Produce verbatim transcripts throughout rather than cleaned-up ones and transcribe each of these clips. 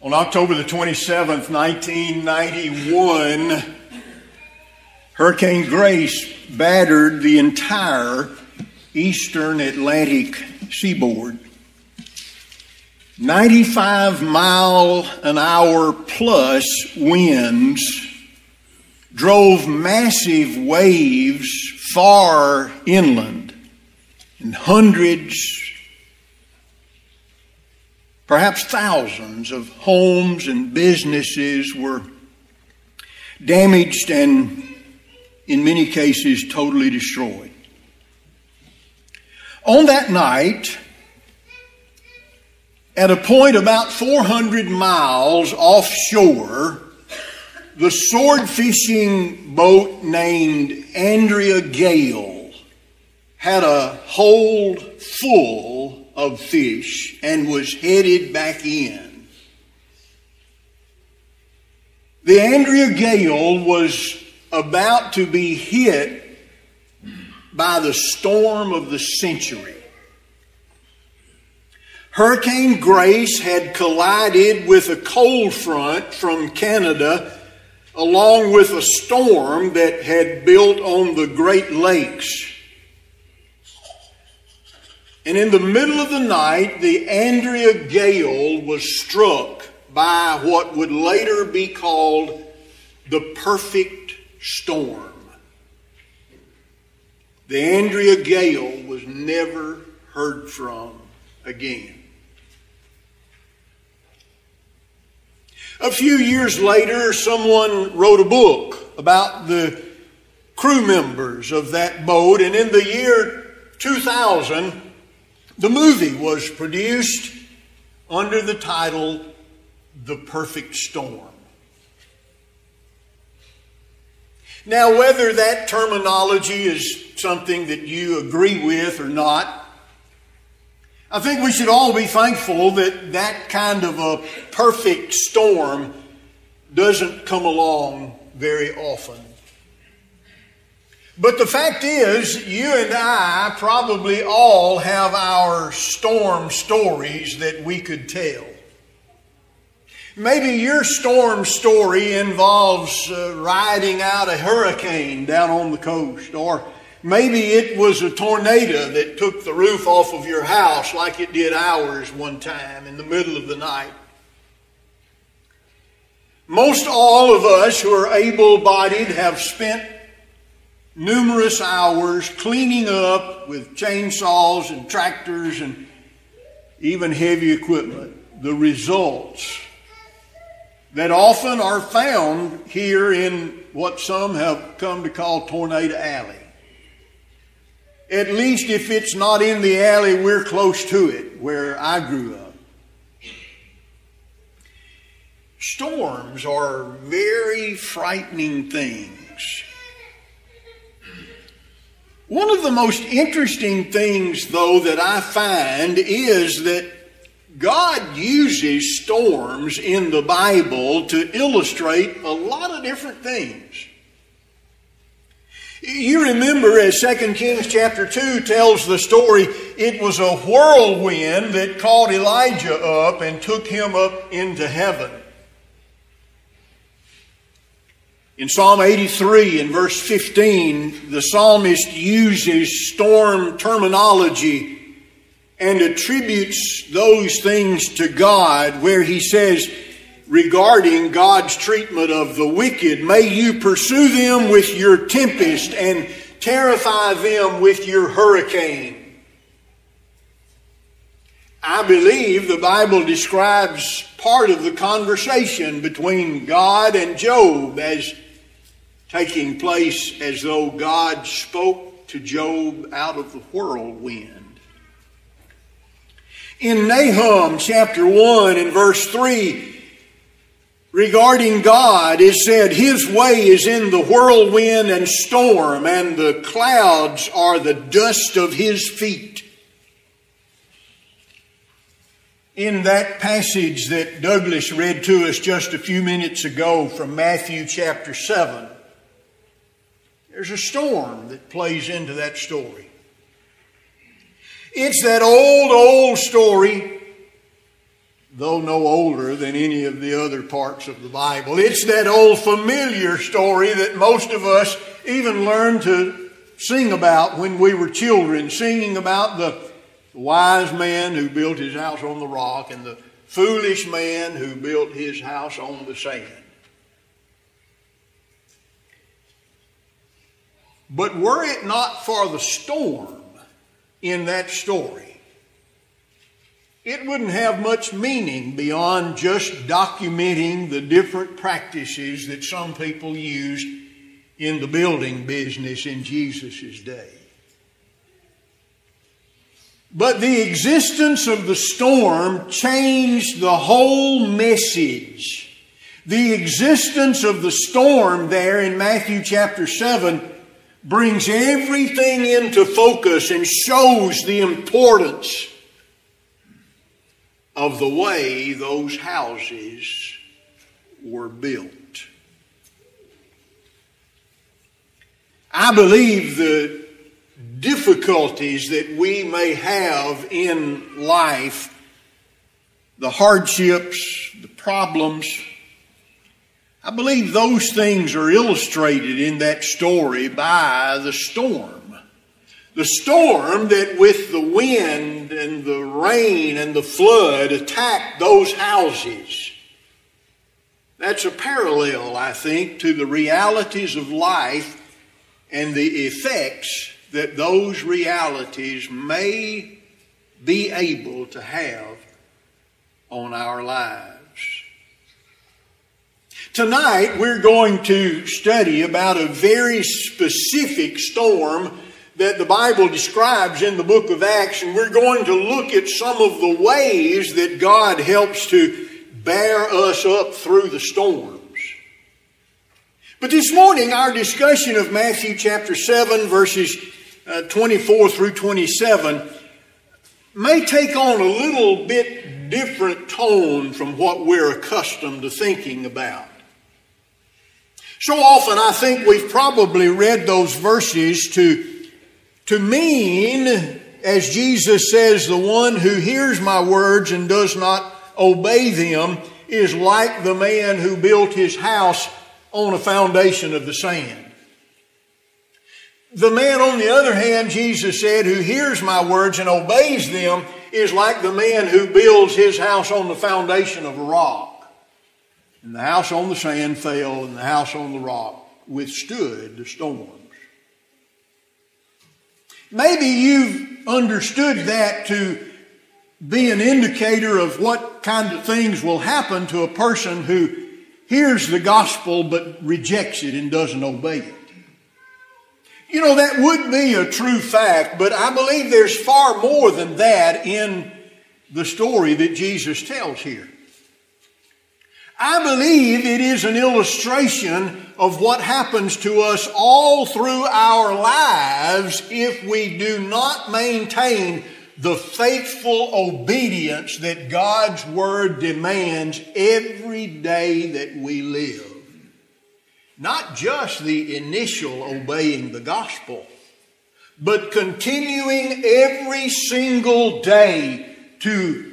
On October the twenty-seventh, nineteen ninety-one, Hurricane Grace battered the entire eastern Atlantic seaboard. ninety-five mile an hour plus winds drove massive waves far inland, and hundreds, perhaps thousands of homes and businesses were damaged and, in many cases, totally destroyed. On that night, at a point about four hundred miles offshore, the sword fishing boat named Andrea Gale had a hold full of fish and was headed back in. The Andrea Gale was about to be hit by the storm of the century. Hurricane Grace had collided with a cold front from Canada, along with a storm that had built on the Great Lakes. And in the middle of the night, the Andrea Gale was struck by what would later be called the perfect storm. The Andrea Gale was never heard from again. A few years later, someone wrote a book about the crew members of that boat, and in the year two thousand, the movie was produced under the title The Perfect Storm. Now, whether that terminology is something that you agree with or not, I think we should all be thankful that that kind of a perfect storm doesn't come along very often. But the fact is, you and I probably all have our storm stories that we could tell. Maybe your storm story involves uh, riding out a hurricane down on the coast, or maybe it was a tornado that took the roof off of your house like it did ours one time in the middle of the night. Most all of us who are able-bodied have spent numerous hours cleaning up with chainsaws and tractors and even heavy equipment the results that often are found here in what some have come to call Tornado Alley. At least if it's not in the alley, we're close to it, where I grew up. Storms are very frightening things. One of the most interesting things, though, that I find is that God uses storms in the Bible to illustrate a lot of different things. You remember, as Second Kings chapter two tells the story, it was a whirlwind that caught Elijah up and took him up into heaven. In Psalm eighty-three, in verse fifteen, the psalmist uses storm terminology and attributes those things to God, where he says, regarding God's treatment of the wicked, may you pursue them with your tempest and terrify them with your hurricane. I believe the Bible describes part of the conversation between God and Job as taking place as though God spoke to Job out of the whirlwind. In Nahum chapter one and verse three, regarding God, it said, His way is in the whirlwind and storm, and the clouds are the dust of His feet. In that passage that Douglas read to us just a few minutes ago from Matthew chapter seven, there's a storm that plays into that story. It's that old, old story though no older than any of the other parts of the Bible. It's that old familiar story that most of us even learned to sing about when we were children, singing about the wise man who built his house on the rock and the foolish man who built his house on the sand. But were it not for the storm in that story, it wouldn't have much meaning beyond just documenting the different practices that some people used in the building business in Jesus' day. But the existence of the storm changed the whole message. The existence of the storm there in Matthew chapter seven brings everything into focus and shows the importance of the way those houses were built. I believe the difficulties that we may have in life, the hardships, the problems, I believe those things are illustrated in that story by the storm. The storm that with the wind and the rain and the flood attacked those houses. That's a parallel, I think, to the realities of life and the effects that those realities may be able to have on our lives. Tonight, we're going to study about a very specific storm that the Bible describes in the book of Acts, and we're going to look at some of the ways that God helps to bear us up through the storms. But this morning, our discussion of Matthew chapter seven, verses uh, twenty-four through twenty-seven, may take on a little bit different tone from what we're accustomed to thinking about. So often, I think we've probably read those verses to To mean, as Jesus says, the one who hears my words and does not obey them is like the man who built his house on a foundation of the sand. The man, on the other hand, Jesus said, who hears my words and obeys them is like the man who builds his house on the foundation of a rock. And the house on the sand fell, and the house on the rock withstood the storm. Maybe you've understood that to be an indicator of what kind of things will happen to a person who hears the gospel but rejects it and doesn't obey it. You know, that would be a true fact, but I believe there's far more than that in the story that Jesus tells here. I believe it is an illustration of what happens to us all through our lives if we do not maintain the faithful obedience that God's Word demands every day that we live. Not just the initial obeying the gospel, but continuing every single day to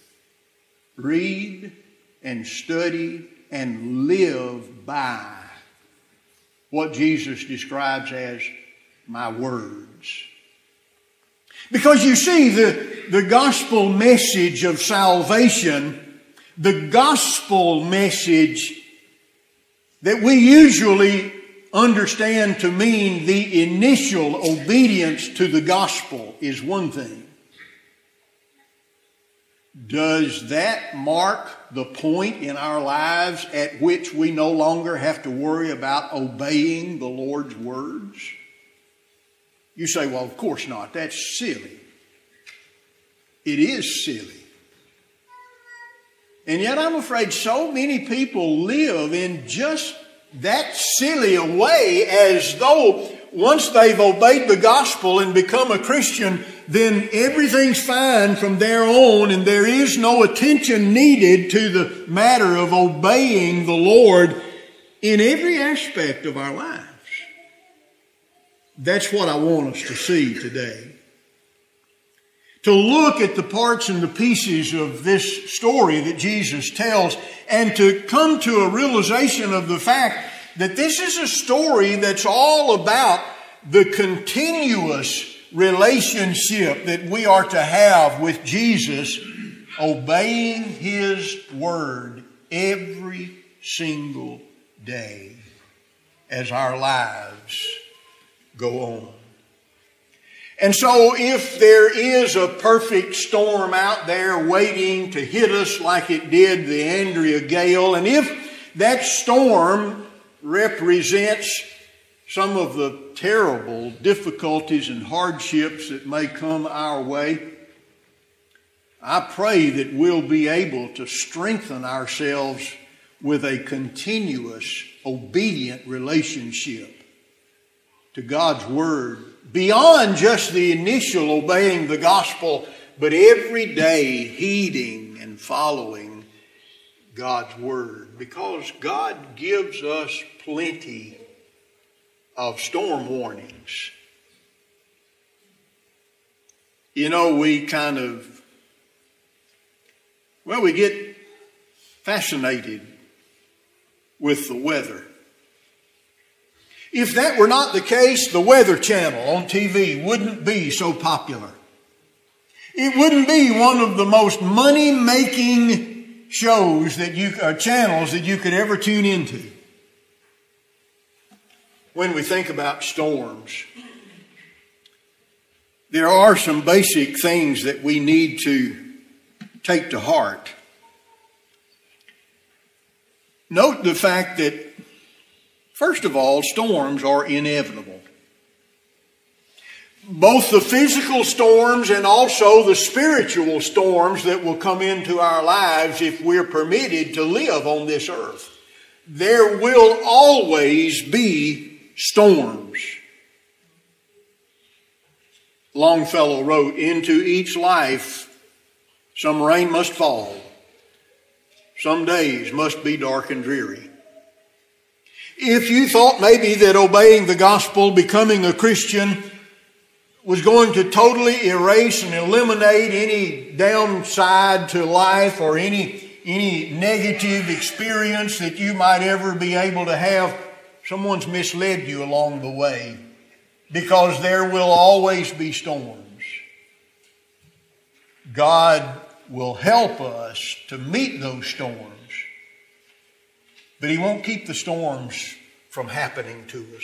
read and study and live by what Jesus describes as my words. Because you see, the, the gospel message of salvation, the gospel message that we usually understand to mean the initial obedience to the gospel is one thing. Does that mark the point in our lives at which we no longer have to worry about obeying the Lord's words? You say, well, of course not. That's silly. It is silly. And yet I'm afraid so many people live in just that silly a way, as though once they've obeyed the gospel and become a Christian, then everything's fine from there on, and there is no attention needed to the matter of obeying the Lord in every aspect of our lives. That's what I want us to see today. to look at the parts and the pieces of this story that Jesus tells and to come to a realization of the fact that this is a story that's all about the continuous relationship that we are to have with Jesus, obeying His word every single day as our lives go on. And so if there is a perfect storm out there waiting to hit us like it did the Andrea Gale, and if that storm represents some of the terrible difficulties and hardships that may come our way, I pray that we'll be able to strengthen ourselves with a continuous, obedient relationship to God's Word, beyond just the initial obeying the gospel, but every day heeding and following God's Word, because God gives us plenty of storm warnings. You know, we kind of, well, we get fascinated with the weather. If that were not the case, the Weather Channel on T V wouldn't be so popular. It wouldn't be one of the most money-making shows that you, or channels that you could ever tune into. When we think about storms, there are some basic things that we need to take to heart. Note the fact that, first of all, storms are inevitable. Both the physical storms and also the spiritual storms that will come into our lives if we're permitted to live on this earth. There will always be storms. Longfellow wrote, "Into each life some rain must fall. Some days must be dark and dreary." If you thought maybe that obeying the gospel, becoming a Christian, was going to totally erase and eliminate any downside to life or any, any negative experience that you might ever be able to have, someone's misled you along the way, because there will always be storms. God will help us to meet those storms, but He won't keep the storms from happening to us.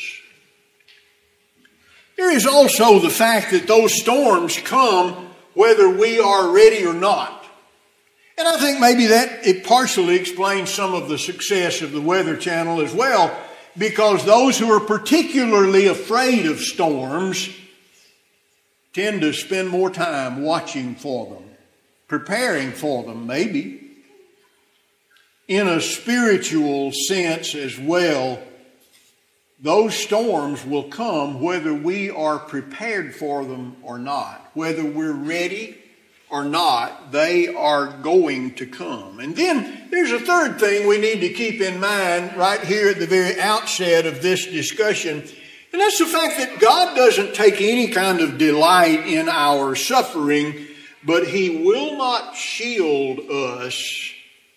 There is also the fact that those storms come whether we are ready or not. And I think maybe that it partially explains some of the success of the Weather Channel as well, because those who are particularly afraid of storms tend to spend more time watching for them, preparing for them maybe. In a spiritual sense as well, those storms will come whether we are prepared for them or not. Whether we're ready or not, they are going to come. And then there's a third thing we need to keep in mind right here at the very outset of this discussion, and that's the fact that God doesn't take any kind of delight in our suffering, but He will not shield us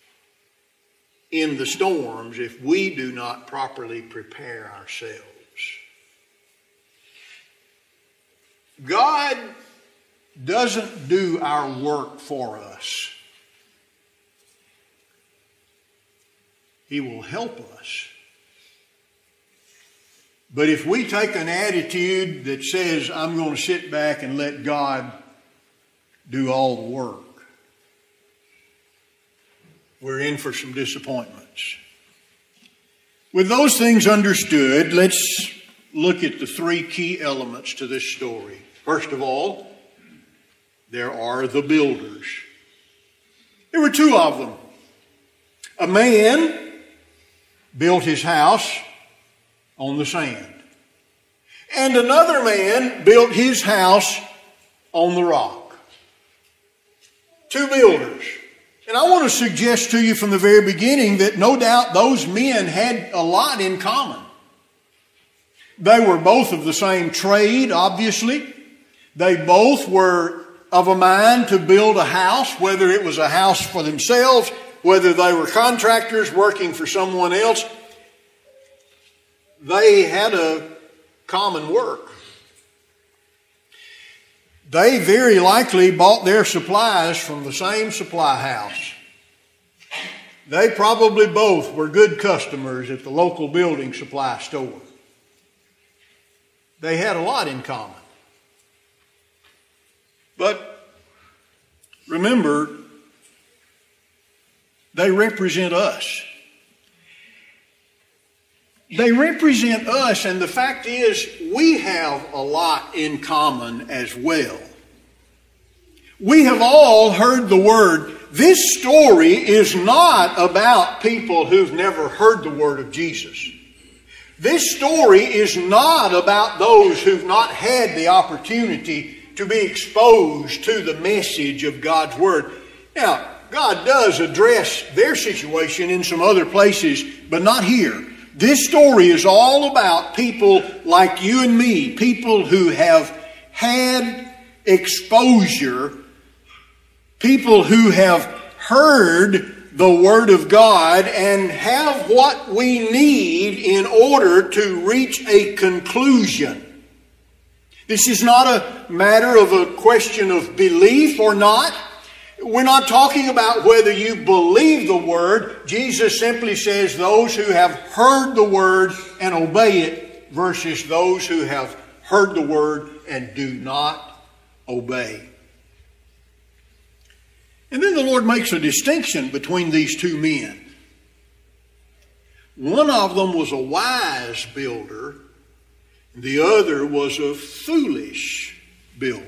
in the storms if we do not properly prepare ourselves. God doesn't do our work for us. He will help us. But if we take an attitude that says, I'm going to sit back and let God do all the work, we're in for some disappointments. With those things understood, let's look at the three key elements to this story. First of all, there are the builders. There were two of them. A man built his house on the sand, and another man built his house on the rock. Two builders. And I want to suggest to you from the very beginning that no doubt those men had a lot in common. They were both of the same trade, obviously. They both were of a mind to build a house, whether it was a house for themselves, whether they were contractors working for someone else. They had a common work. They very likely bought their supplies from the same supply house. They probably both were good customers at the local building supply store. They had a lot in common. But remember, they represent us. They represent us, and the fact is, we have a lot in common as well. We have all heard the word. This story is not about people who've never heard the word of Jesus. This story is not about those who've not had the opportunity to be exposed to the message of God's word. Now, God does address their situation in some other places, but not here. This story is all about people like you and me, people who have had exposure, people who have heard the Word of God and have what we need in order to reach a conclusion. This is not a matter of a question of belief or not. We're not talking about whether you believe the Word. Jesus simply says those who have heard the Word and obey it versus those who have heard the Word and do not obey. And then the Lord makes a distinction between these two men. One of them was a wise builder, and the other was a foolish builder.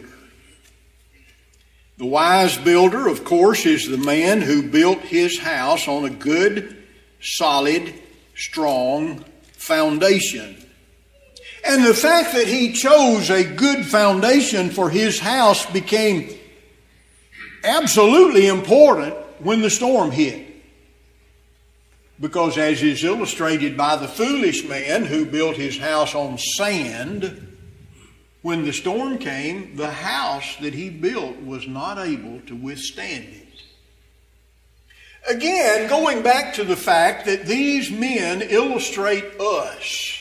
The wise builder, of course, is the man who built his house on a good, solid, strong foundation. And the fact that he chose a good foundation for his house became absolutely important when the storm hit. Because as is illustrated by the foolish man who built his house on sand, when the storm came, the house that he built was not able to withstand it. Again, going back to the fact that these men illustrate us.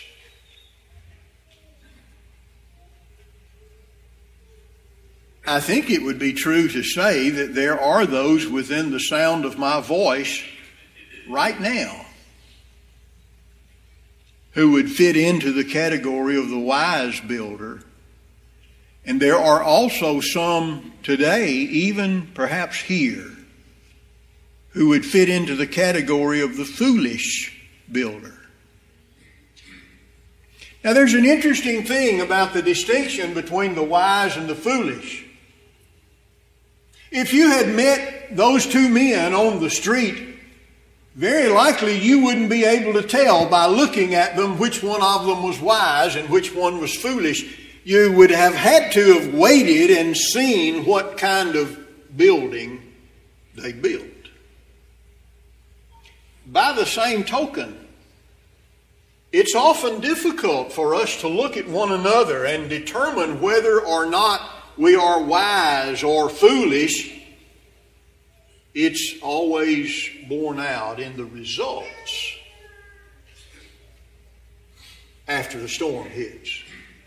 I think it would be true to say that there are those within the sound of my voice right now who would fit into the category of the wise builder. And there are also some today, even perhaps here, who would fit into the category of the foolish builder. Now, there's an interesting thing about the distinction between the wise and the foolish. If you had met those two men on the street, very likely you wouldn't be able to tell by looking at them which one of them was wise and which one was foolish. You would have had to have waited and seen what kind of building they built. By the same token, it's often difficult for us to look at one another and determine whether or not we are wise or foolish. It's always borne out in the results after the storm hits.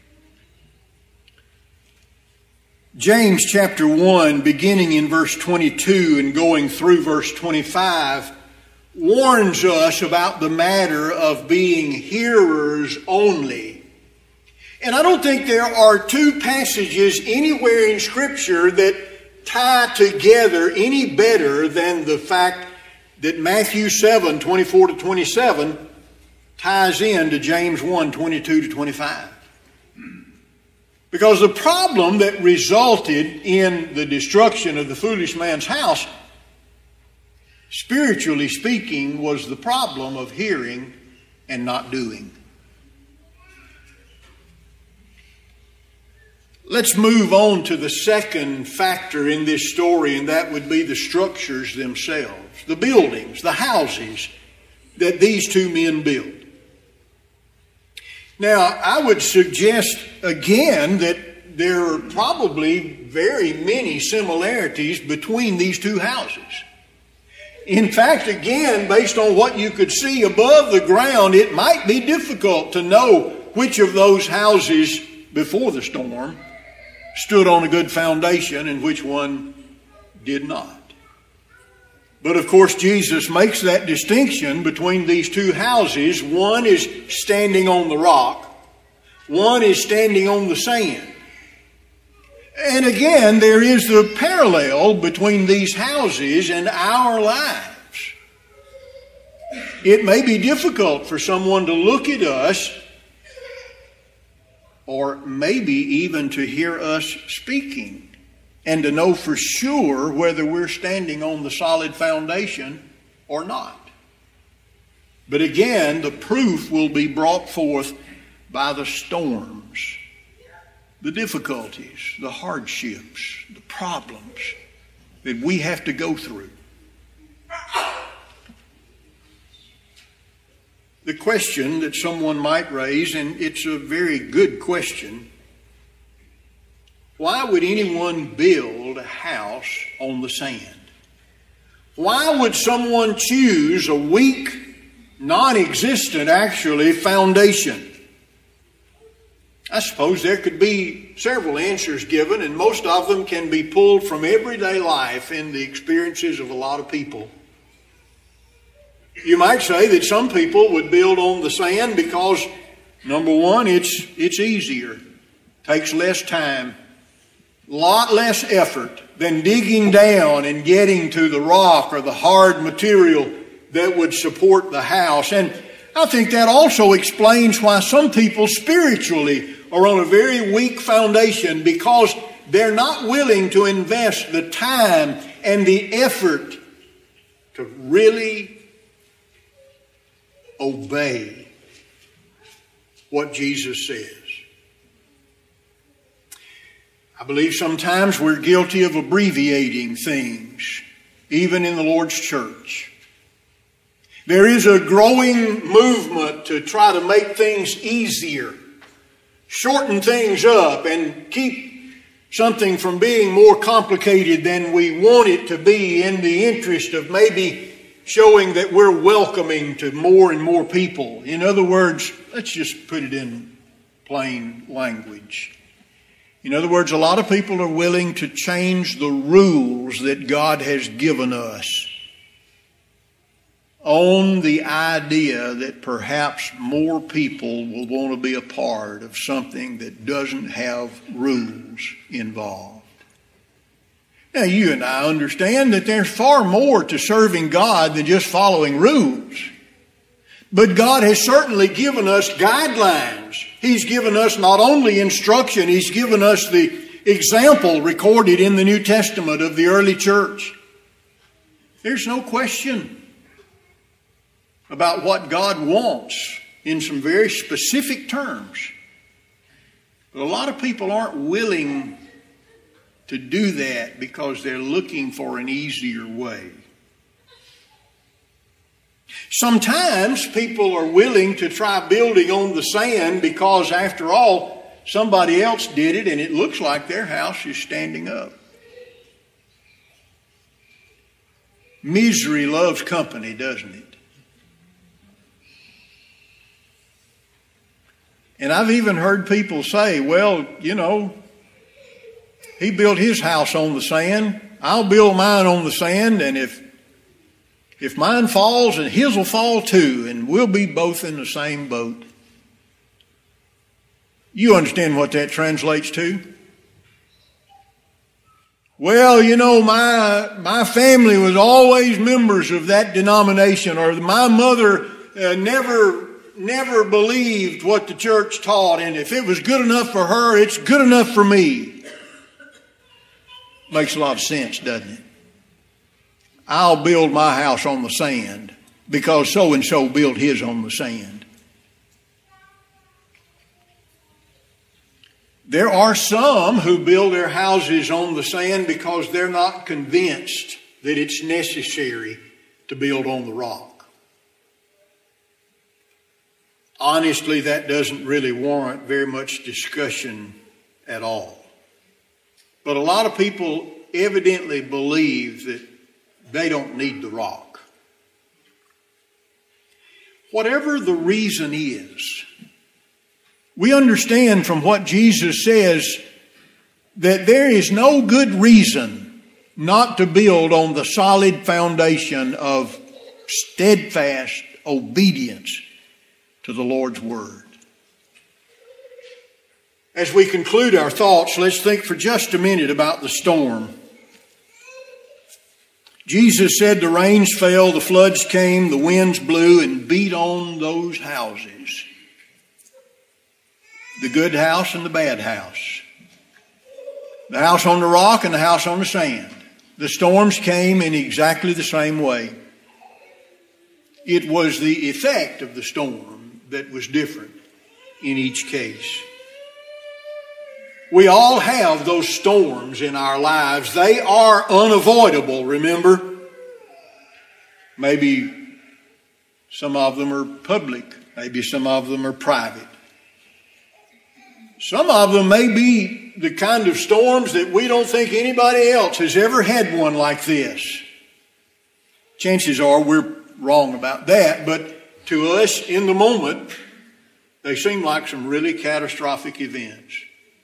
James chapter one, beginning in verse twenty-two and going through verse twenty-five, warns us about the matter of being hearers only. And I don't think there are two passages anywhere in Scripture that tie together any better than the fact that Matthew seven, twenty-four to twenty-seven ties into James one, twenty-two to twenty-five. Because the problem that resulted in the destruction of the foolish man's house, spiritually speaking, was the problem of hearing and not doing. Let's move on to the second factor in this story, and that would be the structures themselves, the buildings, the houses that these two men built. Now, I would suggest again that there are probably very many similarities between these two houses. In fact, again, based on what you could see above the ground, it might be difficult to know which of those houses before the storm stood on a good foundation and which one did not. But of course, Jesus makes that distinction between these two houses. One is standing on the rock. One is standing on the sand. And again, there is the parallel between these houses and our lives. It may be difficult for someone to look at us, or maybe even to hear us speaking, and to know for sure whether we're standing on the solid foundation or not. But again, the proof will be brought forth by the storms, the difficulties, the hardships, the problems that we have to go through. The question that someone might raise, and it's a very good question, why would anyone build a house on the sand? Why would someone choose a weak, non-existent, actually, foundation? I suppose there could be several answers given, and most of them can be pulled from everyday life and the experiences of a lot of people. You might say that some people would build on the sand because, number one, it's it's easier, takes less time, a lot less effort than digging down and getting to the rock or the hard material that would support the house. And I think that also explains why some people spiritually are on a very weak foundation, because they're not willing to invest the time and the effort to really obey what Jesus says. I believe sometimes we're guilty of abbreviating things, even in the Lord's church. There is a growing movement to try to make things easier, shorten things up, and keep something from being more complicated than we want it to be, in the interest of maybe showing that we're welcoming to more and more people. In other words, let's just put it in plain language. In other words, a lot of people are willing to change the rules that God has given us on the idea that perhaps more people will want to be a part of something that doesn't have rules involved. Now, you and I understand that there's far more to serving God than just following rules. But God has certainly given us guidelines. He's given us not only instruction, He's given us the example recorded in the New Testament of the early church. There's no question about what God wants in some very specific terms. But a lot of people aren't willing to do that because they're looking for an easier way. Sometimes people are willing to try building on the sand because, after all, somebody else did it and it looks like their house is standing up. Misery loves company, doesn't it? And I've even heard people say, well, you know, he built his house on the sand, I'll build mine on the sand, and if If mine falls, and his will fall too, and we'll be both in the same boat. You understand what that translates to? Well, you know, my my family was always members of that denomination, or my mother uh, never never believed what the church taught, and if it was good enough for her, it's good enough for me. Makes a lot of sense, doesn't it? I'll build my house on the sand because so-and-so built his on the sand. There are some who build their houses on the sand because they're not convinced that it's necessary to build on the rock. Honestly, that doesn't really warrant very much discussion at all. But a lot of people evidently believe that they don't need the rock. Whatever the reason is, we understand from what Jesus says that there is no good reason not to build on the solid foundation of steadfast obedience to the Lord's Word. As we conclude our thoughts, let's think for just a minute about the storm. Jesus said the rains fell, the floods came, the winds blew and beat on those houses. The good house and the bad house. The house on the rock and the house on the sand. The storms came in exactly the same way. It was the effect of the storm that was different in each case. We all have those storms in our lives. They are unavoidable, remember? Maybe some of them are public. Maybe some of them are private. Some of them may be the kind of storms that we don't think anybody else has ever had one like this. Chances are we're wrong about that, but to us in the moment, they seem like some really catastrophic events.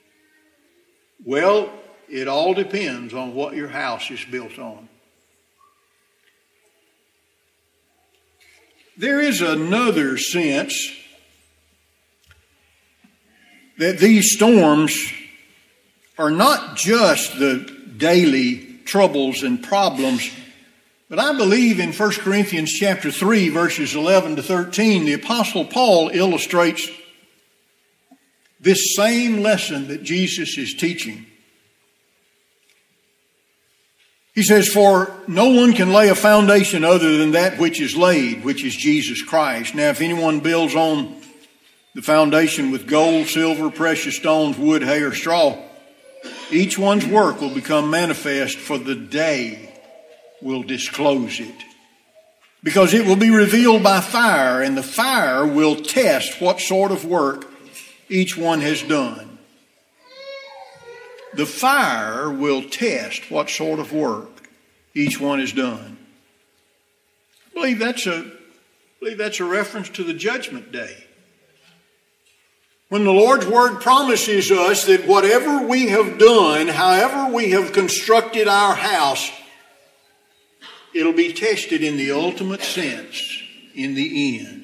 Well, it all depends on what your house is built on. There is another sense that these storms are not just the daily troubles and problems, but I believe in First Corinthians chapter three, verses eleven to thirteen, the Apostle Paul illustrates this same lesson that Jesus is teaching. He says, "For no one can lay a foundation other than that which is laid, which is Jesus Christ. Now, if anyone builds on the foundation with gold, silver, precious stones, wood, hay, or straw, each one's work will become manifest, for the day will disclose it. Because it will be revealed by fire, and the fire will test what sort of work each one has done." The fire will test what sort of work each one has done. I believe that's a, I believe that's a reference to the judgment day. When the Lord's Word promises us that whatever we have done, however we have constructed our house, it'll be tested in the ultimate sense in the end.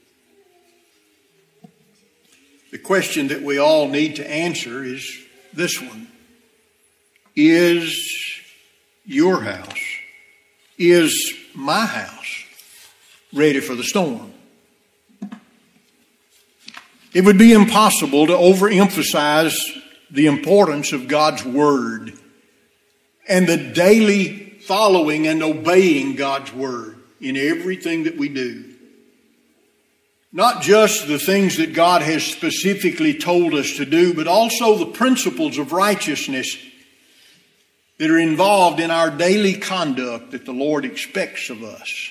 The question that we all need to answer is this one. Is your house, is my house ready for the storm? It would be impossible to overemphasize the importance of God's Word and the daily following and obeying God's Word in everything that we do. Not just the things that God has specifically told us to do, but also the principles of righteousness that are involved in our daily conduct that the Lord expects of us.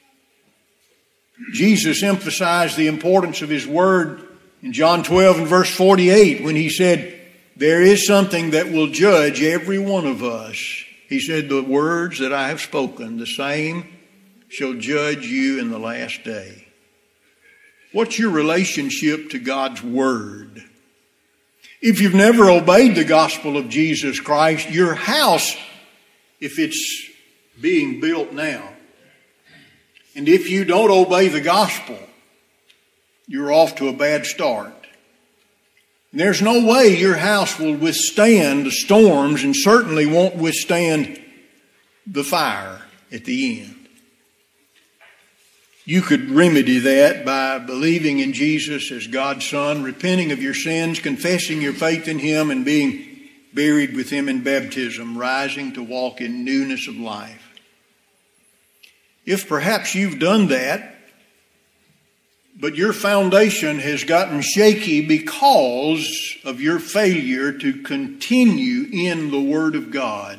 Jesus emphasized the importance of His Word in John twelve and verse forty-eight when He said, "There is something that will judge every one of us." He said, "The words that I have spoken, the same shall judge you in the last day." What's your relationship to God's Word? If you've never obeyed the gospel of Jesus Christ, your house, if it's being built now, and if you don't obey the gospel, you're off to a bad start. And there's no way your house will withstand the storms and certainly won't withstand the fire at the end. You could remedy that by believing in Jesus as God's Son, repenting of your sins, confessing your faith in Him, and being buried with Him in baptism, rising to walk in newness of life. If perhaps you've done that, but your foundation has gotten shaky because of your failure to continue in the Word of God,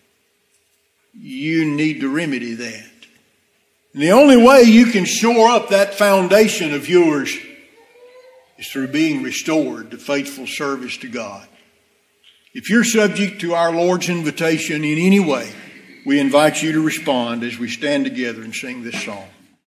you need to remedy that. And the only way you can shore up that foundation of yours is through being restored to faithful service to God. If you're subject to our Lord's invitation in any way, we invite you to respond as we stand together and sing this song.